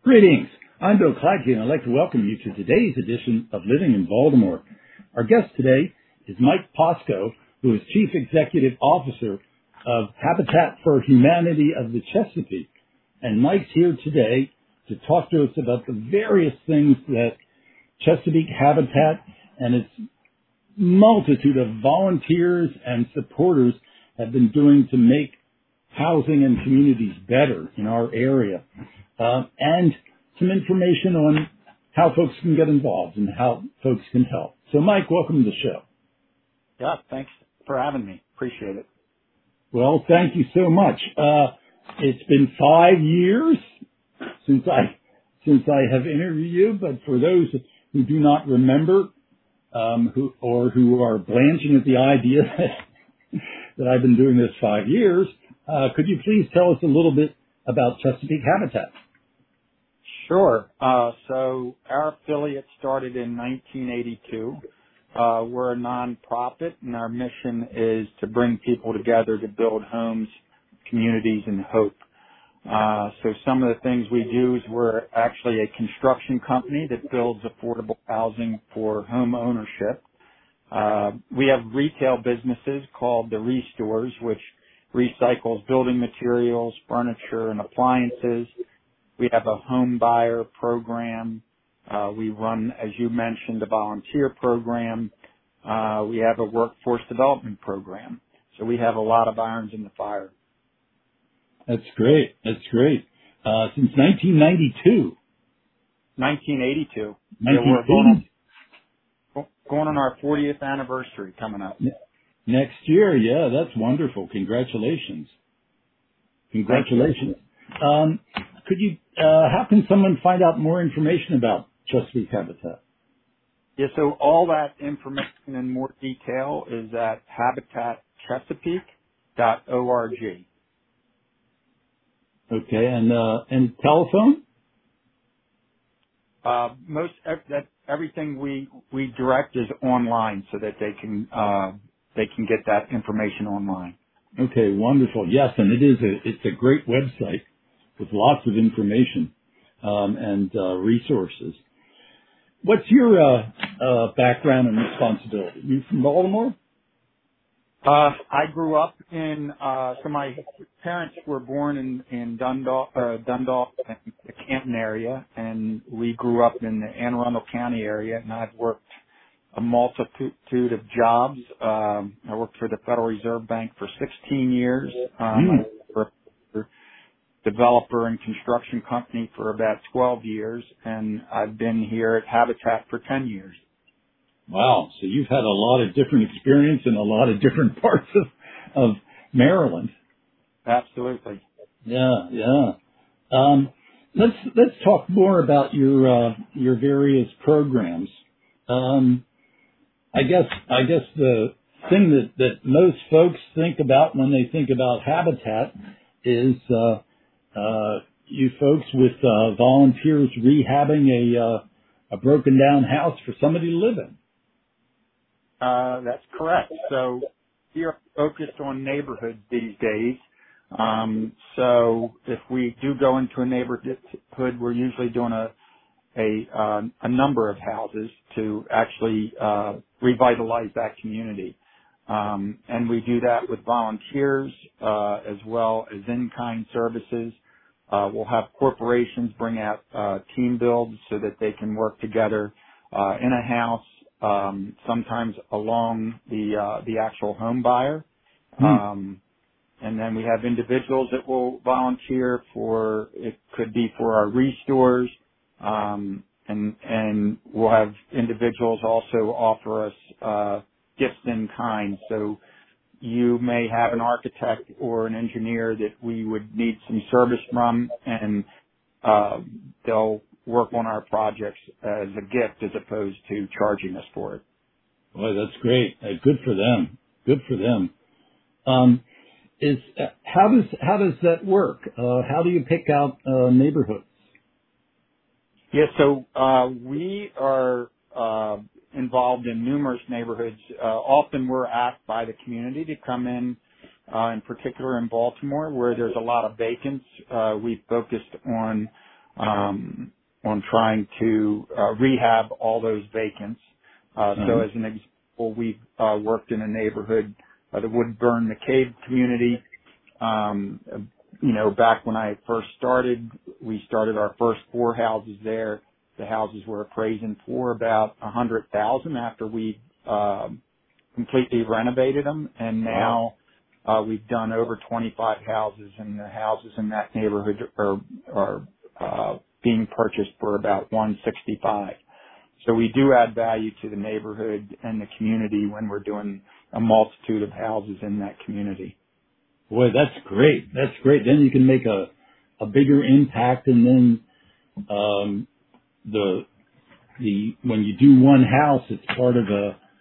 Greetings. I'm Bill Cladke, and I'd like to welcome you to today's edition of Living in Baltimore. Our guest today is Mike Posko, who is Chief Executive Officer of Habitat for Humanity of the Chesapeake. And Mike's here today to talk to us about the various things that Chesapeake Habitat and its multitude of volunteers and supporters have been doing to make housing and communities better in our area. And some information on how folks can get involved and how folks can help. So, Mike, welcome to the show. Yeah, thanks for having me. Appreciate it. Well, thank you so much. It's been 5 years since I have interviewed you, but for those who do not remember, who are blanching at the idea that I've been doing this 5 years, could you please tell us a little bit about Chesapeake Habitat? Sure. So our affiliate started in 1982. We're a nonprofit, and our mission is to bring people together to build homes, communities, and hope. So some of the things we do is we're actually a construction company that builds affordable housing for home ownership. We have retail businesses called the Restores, which recycles building materials, furniture, and appliances. We have a home buyer program. We run, as you mentioned, a volunteer program. We have a workforce development program. So we have a lot of irons in the fire. That's great. That's great. Since 1992. 1982. 1980? Yeah, we're going on our 40th anniversary coming up. Next year, yeah, that's wonderful. Congratulations. Congratulations. How can someone find out more information about Chesapeake Habitat? Yeah, so all that information in more detail is at habitatchesapeake.org. Okay, and telephone? Everything we direct is online, so that they can get that information online. Okay, wonderful. Yes, and it's a great website with lots of information and resources. What's your background and responsibility? You from Baltimore? I grew up so my parents were born in Dundalk, the Canton area, and we grew up in the Anne Arundel County area, and I've worked a multitude of jobs. I worked for the Federal Reserve Bank for 16 years. I worked for developer and construction company for about 12 years, and I've been here at Habitat for 10 years. Wow. So you've had a lot of different experience in a lot of different parts of Maryland. Absolutely. Yeah. Let's talk more about your various programs. I guess the thing that most folks think about when they think about Habitat is you folks with volunteers rehabbing a broken down house for somebody to live in. That's correct. So we are focused on neighborhoods these days. So if we do go into a neighborhood, we're usually doing a number of houses to actually revitalize that community. And we do that with volunteers as well as in-kind services. We'll have corporations bring out team builds so that they can work together in a house, sometimes along the actual home buyer. And then we have individuals that will volunteer it could be for our Restores, and we'll have individuals also offer us gifts in kind. So you may have an architect or an engineer that we would need some service from, and they'll work on our projects as a gift as opposed to charging us for it. Boy, that's great. Good for them. Good for them. How does that work? How do you pick out neighborhoods? Yeah, so we are involved in numerous neighborhoods. Often we're asked by the community to come in particular in Baltimore, where there's a lot of vacants. We've focused on on trying to rehab all those vacants. So as an example, we've worked in a neighborhood, the Woodburn McCabe community. Back when I first started, we started our first 4 houses there. The houses were appraising for about $100,000 after we completely renovated them, and now we've done over 25 houses, and the houses in that neighborhood are being purchased for about $165,000. So we do add value to the neighborhood and the community when we're doing a multitude of houses in that community. Boy, that's great. That's great. Then you can make a bigger impact, and then when you do one house, it's part of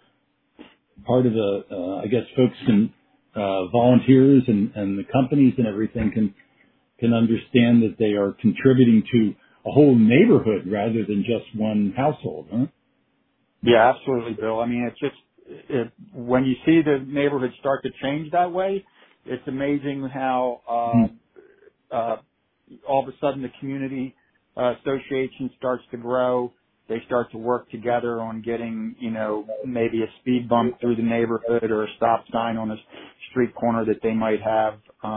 I guess folks can volunteers and the companies and everything can understand that they are contributing to a whole neighborhood rather than just one household, huh? Yeah, absolutely, Bill. I mean, when you see the neighborhood start to change that way, it's amazing how all of a sudden the community association starts to grow. They start to work together on getting, maybe a speed bump through the neighborhood or a stop sign on a street corner that they might have,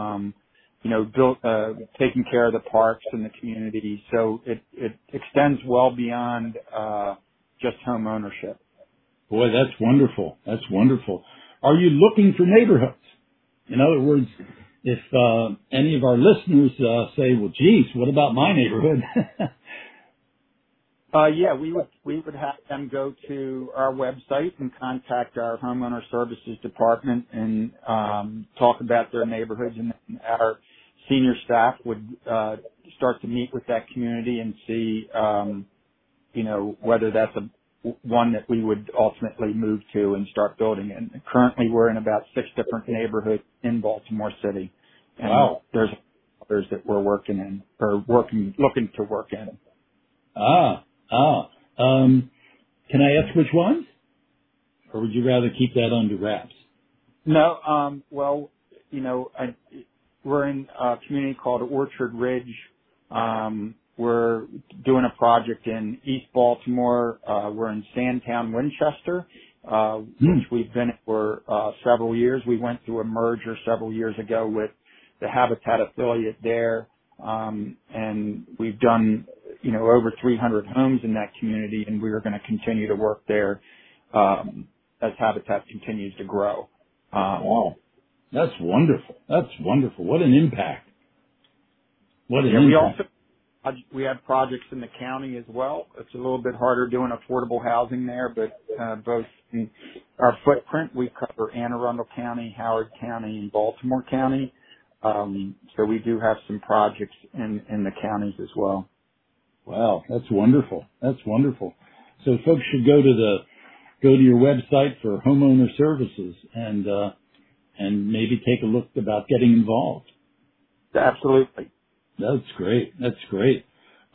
taking care of the parks in the community. So it extends well beyond just home ownership. Boy, that's wonderful. That's wonderful. Are you looking for neighborhoods? In other words, if any of our listeners say, well, geez, what about my neighborhood? Yeah, we would have them go to our website and contact our homeowner services department and talk about their neighborhoods, and our senior staff would start to meet with that community and see, whether that's one that we would ultimately move to and start building in. Currently, we're in about 6 different neighborhoods in Baltimore City, and wow. There's others that we're working in or looking to work in. Can I ask which ones? Or would you rather keep that under wraps? No, we're in a community called Orchard Ridge. We're doing a project in East Baltimore. We're in Sandtown, Winchester, which we've been in for several years. We went through a merger several years ago with the Habitat affiliate there, and we've done over 300 homes in that community, and we are going to continue to work there as Habitat continues to grow. Wow. That's wonderful. That's wonderful. What an impact. What an impact. We have projects in the county as well. It's a little bit harder doing affordable housing there, but both in our footprint, we cover Anne Arundel County, Howard County, and Baltimore County. So we do have some projects in the counties as well. Wow, that's wonderful. That's wonderful. So folks should go to your website for homeowner services and maybe take a look about getting involved. Absolutely. That's great. That's great.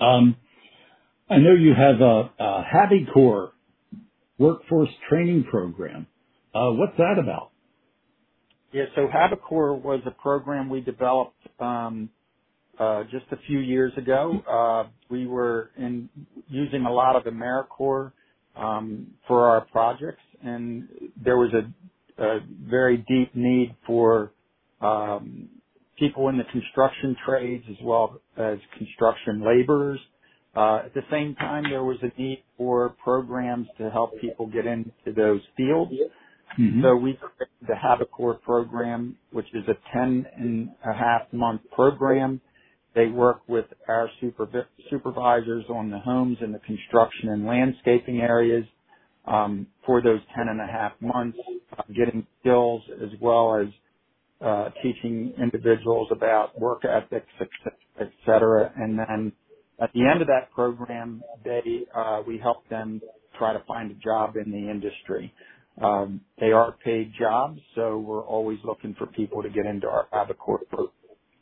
I know you have a HabiCorps workforce training program. What's that about? Yeah, so HabiCorps was a program we developed just a few years ago. We were using a lot of AmeriCorps for our projects, and there was a very deep need for people in the construction trades as well as construction laborers. At the same time, there was a need for programs to help people get into those fields. Mm-hmm. So we created the HabiCorps program, which is a 10.5-month program. They work with our supervisors on the homes in the construction and landscaping areas for those 10.5 months, getting skills as well as teaching individuals about work ethics, et cetera. And then at the end of that program, we help them try to find a job in the industry. They are paid jobs, so we're always looking for people to get into our HabiCorps program.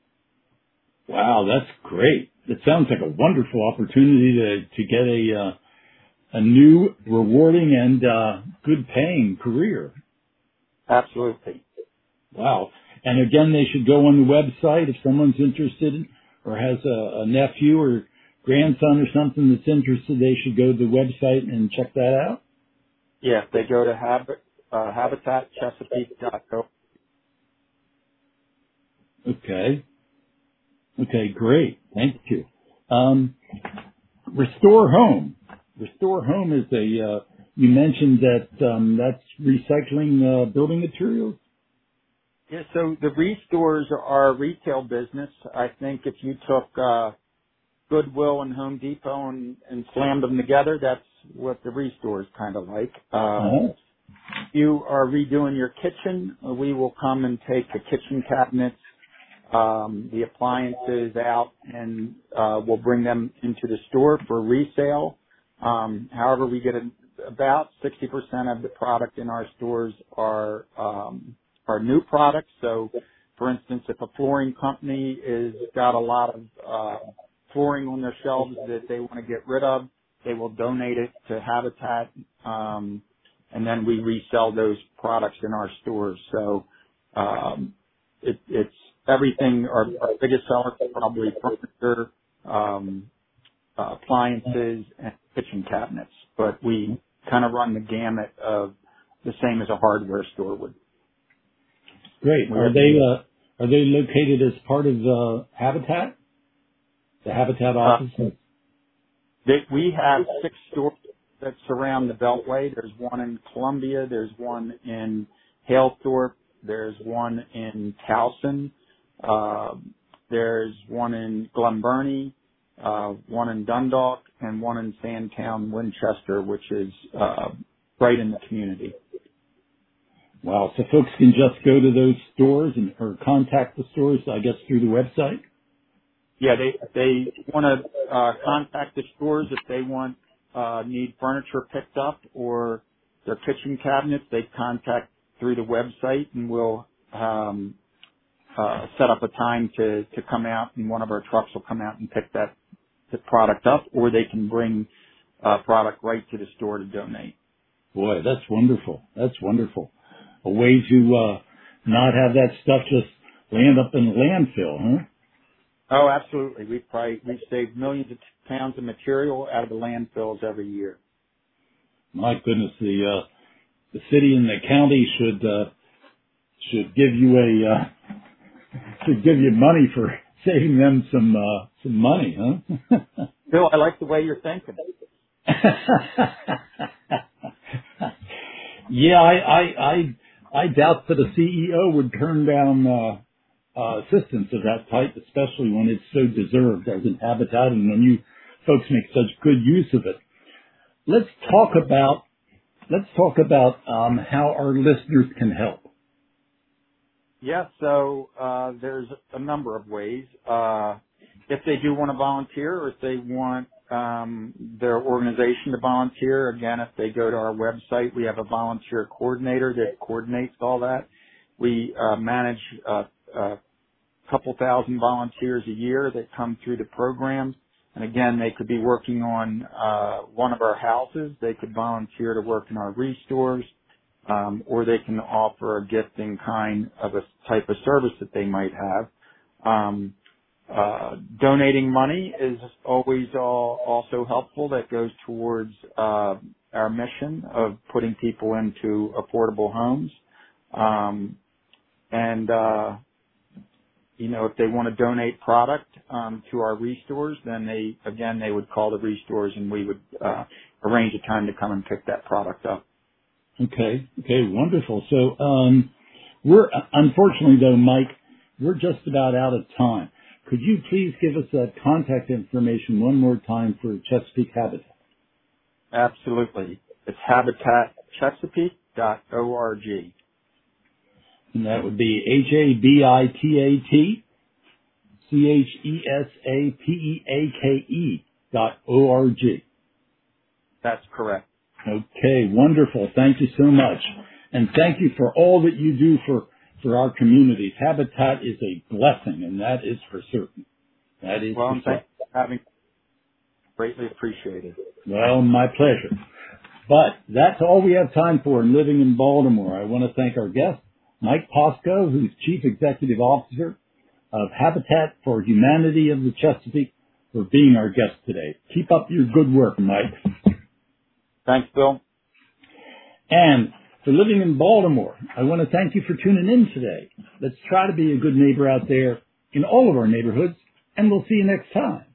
Wow, that's great. It sounds like a wonderful opportunity to get a new, rewarding, and good paying career. Absolutely. Wow. And again, they should go on the website if someone's interested or has a nephew or grandson or something that's interested, they should go to the website and check that out? Yeah, if they go to habitatchesapeake.org. Okay. Okay, great. Thank you. Restore Home. Restore Home is you mentioned that that's recycling building materials? Yeah, so the restores are a retail business. I think if you took Goodwill and Home Depot and slammed them together, that's what the restore is kind of like. If you are redoing your kitchen, we will come and take the kitchen cabinets, the appliances out, and we'll bring them into the store for resale. However, we get about 60% of the product in our stores are new products. So, for instance, if a flooring company is got a lot of flooring on their shelves that they want to get rid of, they will donate it to Habitat, and then we resell those products in our stores. So it's everything. Our biggest seller is probably furniture, appliances, and kitchen cabinets. But we kind of run the gamut of the same as a hardware store would. Great. Are they located as part of the Habitat? The Habitat office? We have 6 stores that surround the Beltway. There's one in Columbia. There's one in Halethorpe. There's one in Towson. There's one in Glen Burnie, one in Dundalk, and one in Sandtown, Winchester, which is right in the community. Wow. So folks can just go to those stores or contact the stores, I guess, through the website? Yeah, they want to contact the stores if they need furniture picked up or their kitchen cabinets. They contact through the website, and we'll set up a time to come out, and one of our trucks will come out and pick the product up, or they can bring product right to the store to donate. Boy, that's wonderful. That's wonderful. A way to not have that stuff just land up in the landfill, huh? Oh, absolutely. We've saved millions of pounds of material out of the landfills every year. My goodness, the city and the county should give you money for saving them some money, huh? Bill, I like the way you're thinking. Yeah, I doubt that a CEO would turn down assistance of that type, especially when it's so deserved as an Habitat and when you folks make such good use of it. Let's talk about how our listeners can help. Yeah, so there's a number of ways. If they do want to volunteer, or if they want their organization to volunteer, again, if they go to our website, we have a volunteer coordinator that coordinates all that. We manage a couple thousand volunteers a year that come through the program. And again, they could be working on one of our houses. They could volunteer to work in our restores, or they can offer a gift in kind of a type of service that they might have. Donating money is always also helpful. That goes towards our mission of putting people into affordable homes. If they want to donate product to our restores, then they would call the restores, and we would arrange a time to come and pick that product up. Okay, wonderful. So we're unfortunately though, Mike, we're just about out of time. Could you please give us that contact information one more time for Chesapeake Habitat? Absolutely. It's habitatchesapeake.org. And that would be HABITATCHESAPEAKE.org. That's correct. Okay, wonderful. Thank you so much. And thank you for all that you do for our communities. Habitat is a blessing, and that is for certain. That is well, for certain. Thanks for having me. Greatly appreciated. Well, my pleasure. But that's all we have time for in Living in Baltimore. I want to thank our guest, Mike Posco, who's Chief Executive Officer of Habitat for Humanity of the Chesapeake for being our guest today. Keep up your good work, Mike. Thanks, Bill. And for living in Baltimore, I want to thank you for tuning in today. Let's try to be a good neighbor out there in all of our neighborhoods, and we'll see you next time.